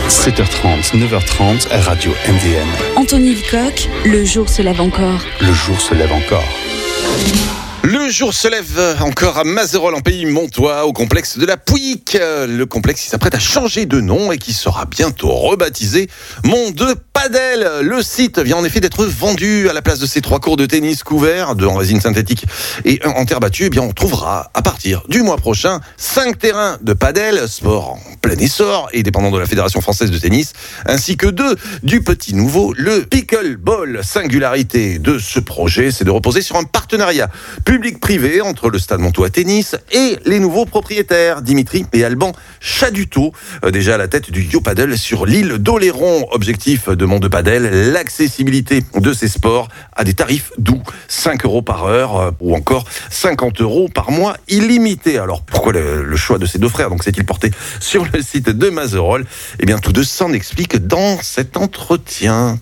7h30, 9h30, Radio MDM. Anthony Lecoq, le jour se lève encore. Le jour se lève encore. Le jour se lève encore à Mazerolles en pays montois, au complexe de la Pouique. Le complexe qui s'apprête à changer de nom et qui sera bientôt rebaptisé Mont de Padel. Le site vient en effet d'être vendu. À la place de ces 3 cours de tennis couverts, 2 en résine synthétique et 1 en terre battue, eh bien on trouvera à partir du mois prochain 5 terrains de padel, sport en plein essor et dépendant de la Fédération française de tennis, ainsi que 2 du petit nouveau, le pickleball. Singularité de ce projet, c'est de reposer sur un partenariat public-privé entre le Stade Montois Tennis et les nouveaux propriétaires, Dimitri et Alban Chaduto, déjà à la tête du YoPadel sur l'île d'Oléron. Objectif de Mont de Padel, l'accessibilité de ces sports à des tarifs doux, 5 € par heure ou encore 50 € par mois illimité. Alors pourquoi le choix de ces 2 frères donc s'est-il porté sur le site de Mazerolles? Eh bien tous deux s'en expliquent dans cet entretien.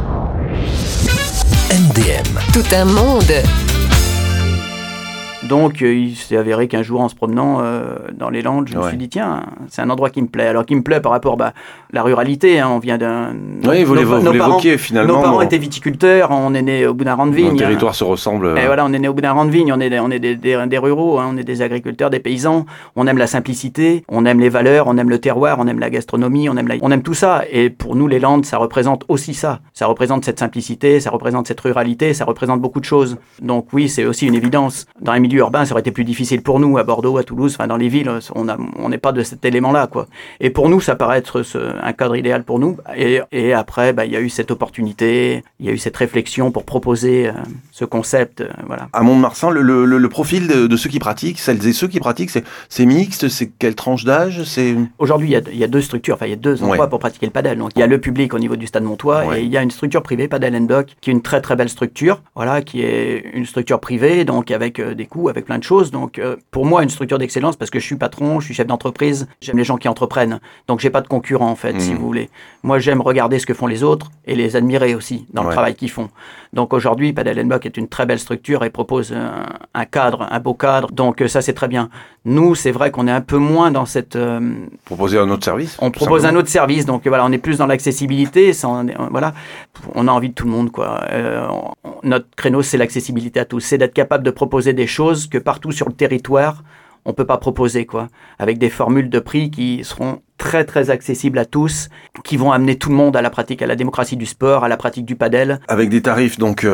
MDM. Tout un monde. Donc, il s'est avéré qu'un jour, en se promenant dans les Landes, je me suis dit, tiens, c'est un endroit qui me plaît. Alors, qui me plaît par rapport à la ruralité. Hein, on vient d'un... Oui, vous l'évoquiez finalement. Nos parents étaient viticulteurs, on est né au bout d'un rang de vigne. Nos territoires se ressemblent. Et voilà, on est né au bout d'un rang de vigne, on est des ruraux, hein, on est des agriculteurs, des paysans. On aime la simplicité, on aime les valeurs, on aime le terroir, on aime la gastronomie, on aime tout ça. Et pour nous, les Landes, ça représente aussi ça. Ça représente cette simplicité, ça représente cette ruralité, ça représente beaucoup de choses. Donc oui, c'est aussi une évidence. Dans les milieux urbain, ça aurait été plus difficile pour nous, à Bordeaux, à Toulouse, enfin dans les villes, on n'est pas de cet élément-là, quoi. Et pour nous, ça paraît être un cadre idéal pour nous. Et après, il y a eu cette opportunité, il y a eu cette réflexion pour proposer ce concept, voilà. À Mont-de-Marsan, le profil de ceux qui pratiquent, celles et ceux qui pratiquent, c'est mixte, c'est quelle tranche d'âge, c'est... Aujourd'hui, il y a 2 structures, enfin il y a 2 endroits pour pratiquer le padel. Donc il y a le public au niveau du Stade Montois et il y a une structure privée, Padel & Dock, qui est une très très belle structure, voilà, qui est une structure privée, donc avec des coûts, avec plein de choses. Donc pour moi, une structure d'excellence, parce que je suis patron, je suis chef d'entreprise, j'aime les gens qui entreprennent. Donc j'ai pas de concurrent en fait, si vous voulez. Moi, j'aime regarder ce que font les autres et les admirer aussi dans le travail qu'ils font. Donc aujourd'hui, Padel & Dock est une très belle structure et propose un cadre, un beau cadre. Donc ça, c'est très bien. Nous, c'est vrai qu'on est un peu moins dans cette... Proposer un autre service. On propose un autre service. Donc voilà, on est plus dans l'accessibilité. Voilà, on a envie de tout le monde, quoi. Notre créneau, c'est l'accessibilité à tous. C'est d'être capable de proposer des choses que partout sur le territoire, on peut pas proposer, quoi. Avec des formules de prix qui seront très très accessibles à tous, qui vont amener tout le monde à la pratique, à la démocratie du sport, à la pratique du padel. Avec des tarifs donc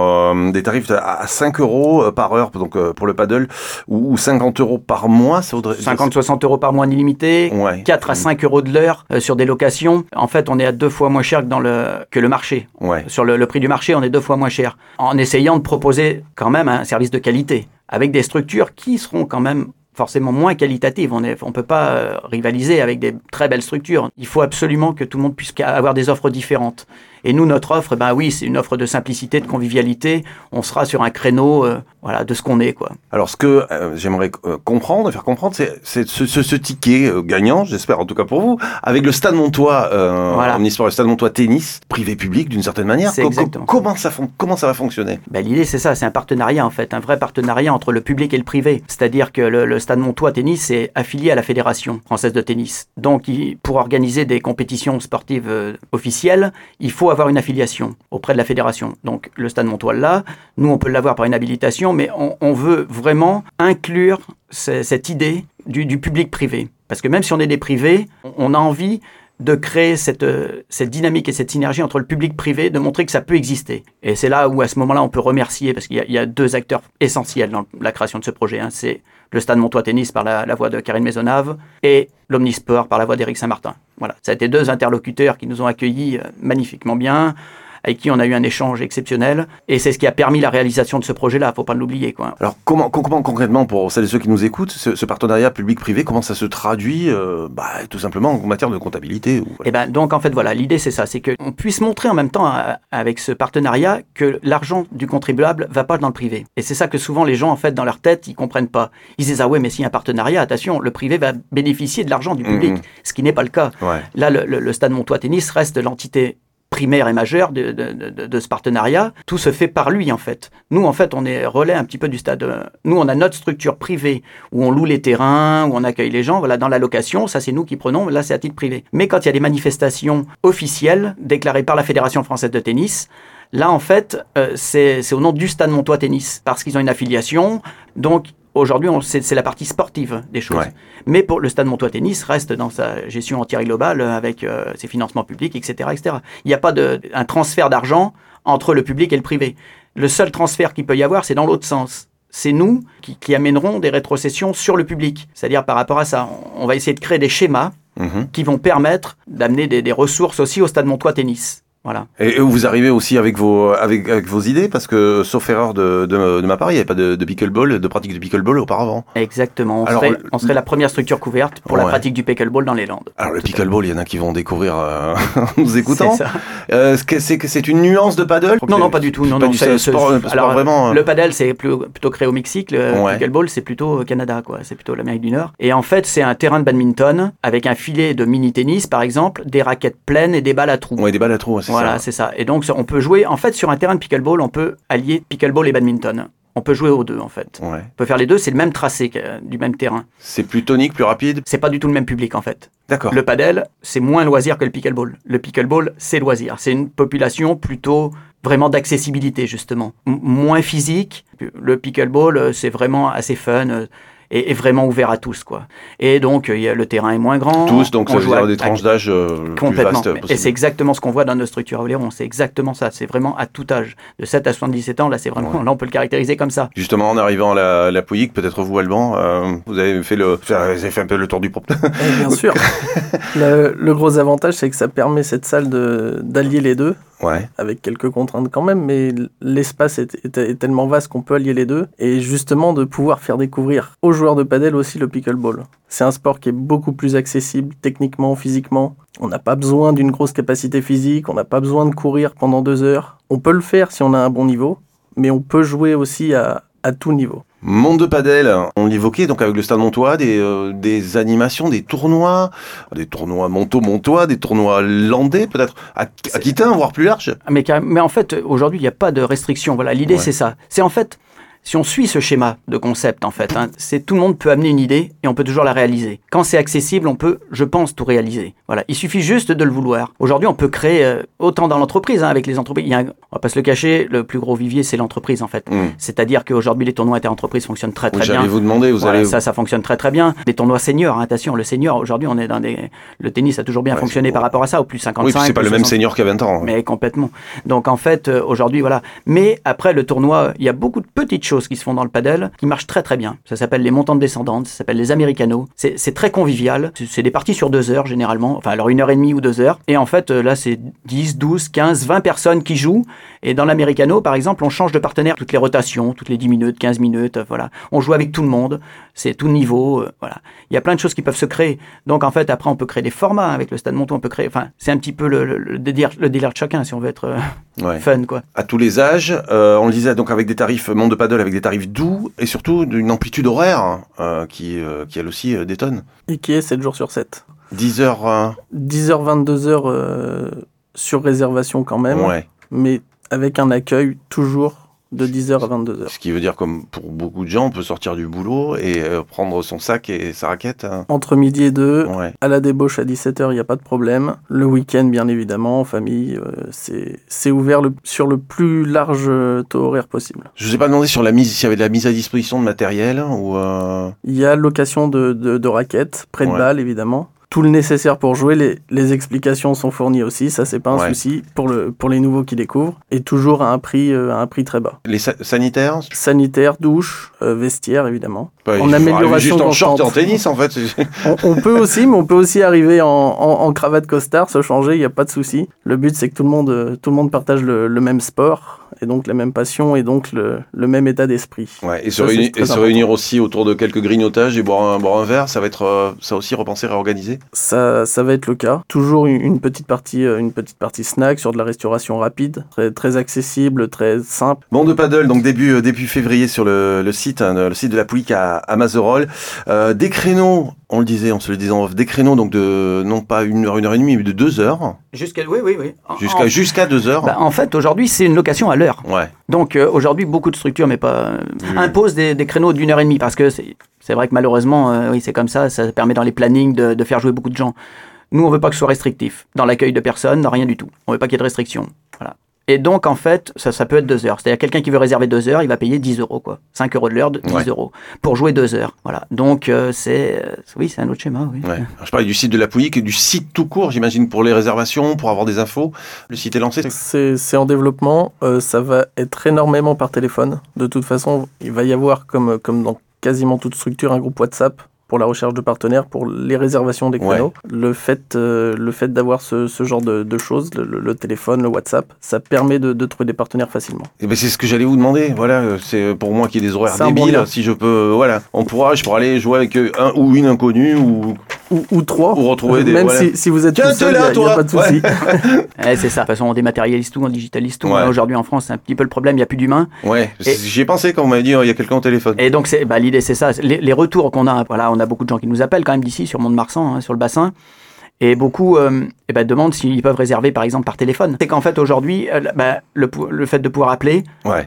des tarifs à 5 € par heure donc pour le padel ou 50 € par mois, ça vaudrait 50-60 € par mois en illimité, 4 à 5 € de l'heure sur des locations. En fait, on est à 2 fois moins cher que le marché. Sur le prix du marché, on est 2 fois moins cher en essayant de proposer quand même un service de qualité avec des structures qui seront quand même forcément moins qualitatives. On ne peut pas rivaliser avec des très belles structures. Il faut absolument que tout le monde puisse avoir des offres différentes. Et nous, notre offre, oui, c'est une offre de simplicité, de convivialité. On sera sur un créneau de ce qu'on est, quoi. Alors, ce que j'aimerais faire comprendre, c'est ce ticket gagnant, j'espère en tout cas pour vous, avec le Stade Montois, en histoire, le Stade Montois Tennis, privé-public d'une certaine manière. Comment ça va fonctionner ? L'idée, c'est ça, c'est un partenariat en fait, un vrai partenariat entre le public et le privé. C'est-à-dire que le Stade Montois Tennis est affilié à la Fédération française de tennis. Donc, pour organiser des compétitions sportives officielles, il faut avoir une affiliation auprès de la fédération. Donc le Stade Montois là, nous on peut l'avoir par une habilitation, mais on veut vraiment inclure cette idée du public privé. Parce que même si on est des privés, on a envie de créer cette dynamique et cette synergie entre le public privé, de montrer que ça peut exister. Et c'est là où à ce moment-là on peut remercier, parce qu'il y a 2 acteurs essentiels dans la création de ce projet. C'est le Stade Montois Tennis par la voix de Karine Maisonnave et l'Omnisport par la voix d'Éric Saint-Martin. Voilà, ça a été 2 interlocuteurs qui nous ont accueillis magnifiquement bien, avec qui on a eu un échange exceptionnel. Et c'est ce qui a permis la réalisation de ce projet-là, il ne faut pas l'oublier, quoi. Alors, comment concrètement, pour celles et ceux qui nous écoutent, ce partenariat public-privé, comment ça se traduit tout simplement en matière de comptabilité Donc, en fait, voilà, l'idée, c'est ça, c'est qu'on puisse montrer en même temps, avec ce partenariat, que l'argent du contribuable ne va pas dans le privé. Et c'est ça que souvent, les gens, en fait, dans leur tête, ils ne comprennent pas. Ils disent, ah ouais, mais s'il y a un partenariat, attention, le privé va bénéficier de l'argent du public, ce qui n'est pas le cas. Là, le Stade Montois Tennis reste l'entité primaire et majeur de ce partenariat. Tout se fait par lui, en fait. Nous, en fait, on est relais un petit peu du stade. Nous, on a notre structure privée où on loue les terrains, où on accueille les gens. Voilà, dans la location, ça, c'est nous qui prenons. Là, c'est à titre privé. Mais quand il y a des manifestations officielles déclarées par la Fédération française de tennis, là, en fait, c'est au nom du Stade Montois Tennis, parce qu'ils ont une affiliation. Donc, aujourd'hui, c'est la partie sportive des choses. Ouais. Mais pour le Stade Montois Tennis reste dans sa gestion entière et globale avec ses financements publics, etc., etc. Il n'y a pas un transfert d'argent entre le public et le privé. Le seul transfert qu'il peut y avoir, c'est dans l'autre sens. C'est nous qui amènerons des rétrocessions sur le public. C'est-à-dire par rapport à ça, on va essayer de créer des schémas qui vont permettre d'amener des ressources aussi au Stade Montois Tennis. Voilà. Et vous arrivez aussi avec vos idées, parce que, sauf erreur de ma part, il n'y avait pas de pickleball, de pratique de pickleball auparavant. Exactement. On serait la première structure couverte pour la pratique du pickleball dans les Landes. Alors le pickleball, il y en a qui vont découvrir en nous écoutant. C'est ça. C'est une nuance de paddle? Non, pas du tout. Non, sport vraiment. Le paddle, c'est plutôt créé au Mexique. Le pickleball, c'est plutôt au Canada, quoi. C'est plutôt l'Amérique du Nord. Et en fait, c'est un terrain de badminton avec un filet de mini-tennis, par exemple, des raquettes pleines et des balles à trous. Ouais, des balles à trous, c'est ça. Voilà, c'est ça. Et donc, on peut jouer, en fait, sur un terrain de pickleball, on peut allier pickleball et badminton. On peut jouer aux deux, en fait. Ouais. On peut faire les deux, c'est le même tracé du même terrain. C'est plus tonique, plus rapide? C'est pas du tout le même public, en fait. D'accord. Le padel, c'est moins loisir que le pickleball. Le pickleball, c'est loisir. C'est une population plutôt vraiment d'accessibilité, justement. Moins physique. Le pickleball, c'est vraiment assez fun. Et vraiment ouvert à tous, quoi. Et donc, le terrain est moins grand. Tous, donc ça veut dire des tranches d'âge plus vastes possible. Et c'est exactement ce qu'on voit dans nos structures à Oléron. C'est exactement ça. C'est vraiment à tout âge. De 7 à 77 ans, là, c'est vraiment, là, on peut le caractériser comme ça. Justement, en arrivant à la Pouilly, peut-être vous, Alban, vous avez fait un peu le tour du propre. Bien sûr. Le gros avantage, c'est que ça permet cette salle d'allier les deux. Ouais. Avec quelques contraintes quand même, mais l'espace est tellement vaste qu'on peut allier les deux, et justement de pouvoir faire découvrir aux joueurs de padel aussi le pickleball. C'est un sport qui est beaucoup plus accessible techniquement, physiquement. On n'a pas besoin d'une grosse capacité physique, on n'a pas besoin de courir pendant 2 heures. On peut le faire si on a un bon niveau, mais on peut jouer aussi à tout niveau. Monde de padel, on l'évoquait donc avec le Stade Montois, des animations, des tournois montois, des tournois landais peut-être, aquitains, voire plus large. Mais en fait, aujourd'hui, il n'y a pas de restriction. Voilà, l'idée, c'est ça. C'est en fait, si on suit ce schéma de concept, en fait, c'est tout le monde peut amener une idée et on peut toujours la réaliser. Quand c'est accessible, on peut, je pense, tout réaliser. Voilà, il suffit juste de le vouloir. Aujourd'hui, on peut créer autant dans l'entreprise, avec les entreprises. On va pas se le cacher, le plus gros vivier, c'est l'entreprise, en fait. C'est-à-dire qu'aujourd'hui, les tournois interentreprises fonctionnent très bien. J'allais vous demander, ça fonctionne très très bien. Les tournois seniors, attention, le senior, aujourd'hui, on est dans le tennis a toujours bien fonctionné par rapport à ça, au plus 55. Oui, puis c'est pas le même senior qu'à 20 ans. Mais complètement. Donc en fait, aujourd'hui, voilà. Mais après le tournoi, il y a beaucoup de petites choses qui se font dans le padel qui marchent très très bien. Ça s'appelle les montantes descendantes, ça s'appelle les americanos. C'est très convivial. C'est des parties sur 2 heures généralement. Enfin, alors 1h30 ou 2 heures. Et en fait, là, c'est 10, 12, 15, 20 personnes qui jouent. Et dans l'americano, par exemple, on change de partenaire toutes les rotations, toutes les 10 minutes, 15 minutes, voilà. On joue avec tout le monde. C'est tout niveau, voilà. Il y a plein de choses qui peuvent se créer. Donc, en fait, après, on peut créer des formats avec le Stade Montois. On peut créer, enfin, c'est un petit peu le délire de chacun, si on veut être fun, quoi. À tous les âges, on le disait, donc avec des tarifs, monde de paddle avec des tarifs doux, et surtout d'une amplitude horaire qui elle aussi détonne. Et qui est 7 jours sur 7. 10h... 10h, 22h sur réservation quand même, mais avec un accueil toujours de 10h à 22h. Ce qui veut dire, comme pour beaucoup de gens, on peut sortir du boulot et prendre son sac et sa raquette. Entre midi et 2, à la débauche à 17h, il n'y a pas de problème. Le week-end, bien évidemment, en famille, c'est ouvert sur le plus large taux horaire possible. Je ne vous ai pas demandé s'il y avait de la mise à disposition de matériel ou... Il y a location de raquettes, près de balles, évidemment. Tout le nécessaire pour jouer, les explications sont fournies aussi, ça c'est pas un souci pour les nouveaux qui découvrent, et toujours à un prix très bas. Les sanitaires, douche, vestiaire évidemment. En amélioration juste en short et en tennis en fait. on peut aussi, mais on peut aussi arriver en cravate costard, se changer, il n'y a pas de souci. Le but c'est que tout le monde partage le même sport, et donc la même passion, et donc le même état d'esprit. Ouais, et se réunir aussi autour de quelques grignotages et boire un verre, ça va être ça aussi repensé, réorganisé. Ça va être le cas. Toujours une petite partie snack sur de la restauration rapide, très, très accessible, très simple. Monde de paddle, donc début février sur le site de la Pouilly à à Mazerolles. Des créneaux, on se le disait en off, des créneaux donc de non pas 1 heure, 1 heure et demie, mais de 2 heures. Oui. Jusqu'à 2 heures. En fait, aujourd'hui, c'est une location à l'heure. Ouais. Donc aujourd'hui, beaucoup de structures, mais pas imposent des créneaux d'1 heure et demie parce que c'est vrai que malheureusement, oui, c'est comme ça permet dans les plannings de faire jouer beaucoup de gens. Nous, on veut pas que ce soit restrictif dans l'accueil de personnes, dans rien du tout. On veut pas qu'il y ait de restrictions. Voilà. Et donc, en fait, ça peut être 2 heures. C'est-à-dire, quelqu'un qui veut réserver 2 heures, il va payer 10 €, quoi. 5 € de l'heure, 10 € pour jouer 2 heures. Voilà. Donc, c'est un autre schéma, oui. Ouais. Alors, je parlais du site de la Pouilly, du site tout court, j'imagine, pour les réservations, pour avoir des infos. Le site est lancé. C'est en développement. Ça va être énormément par téléphone. De toute façon, il va y avoir, comme dans quasiment toute structure, un groupe WhatsApp pour la recherche de partenaires, pour les réservations des créneaux. Le fait d'avoir ce genre de choses, le téléphone, le WhatsApp, ça permet de trouver des partenaires facilement. Et ben c'est ce que j'allais vous demander. Voilà, c'est pour moi qui ai des horaires débiles. Si je peux, je pourrais aller jouer avec un ou une inconnue ou 3. Ou retrouver des. Même si vous êtes tout seul, il n'y a pas de souci. C'est ça. De toute façon, on dématérialise tout, on digitalise tout. Aujourd'hui en France, c'est un petit peu le problème, il n'y a plus d'humain. Ouais, j'y ai pensé quand on m'a dit il y a quelqu'un au téléphone. Et donc, l'idée, c'est ça. Les retours qu'on a, on a beaucoup de gens qui nous appellent quand même d'ici, sur Mont-de-Marsan, sur le bassin. Et beaucoup demandent s'ils peuvent réserver, par exemple, par téléphone. C'est qu'en fait, aujourd'hui, le fait de pouvoir appeler,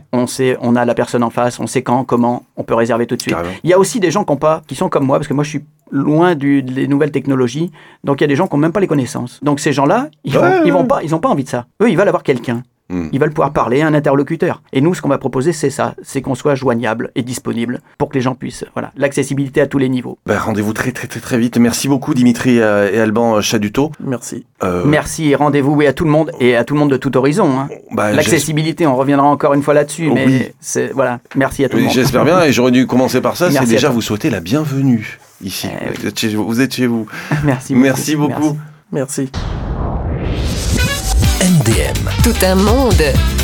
on a la personne en face, on sait quand, comment, on peut réserver tout de suite. Carrément. Il y a aussi des gens qui sont comme moi, parce que moi, je suis loin des nouvelles technologies. Donc, il y a des gens qui n'ont même pas les connaissances. Donc, ces gens-là, ils n'ont pas envie de ça. Eux, ils veulent avoir quelqu'un. Ils veulent pouvoir parler à un interlocuteur. Et nous, ce qu'on va proposer, c'est ça. C'est qu'on soit joignable et disponible pour que les gens puissent... Voilà, l'accessibilité à tous les niveaux. Rendez-vous très, très, très, très vite. Merci beaucoup, Dimitri et Alban Chaduto. Merci. Merci et rendez-vous à tout le monde et à tout le monde de tout horizon. Hein. L'accessibilité, on reviviera encore une fois là-dessus. Mais merci à tout le monde. J'espère bien. Et j'aurais dû commencer par ça. C'est déjà vous souhaiter la bienvenue ici. Vous êtes chez vous. Merci beaucoup. Merci. MDM. Tout un monde.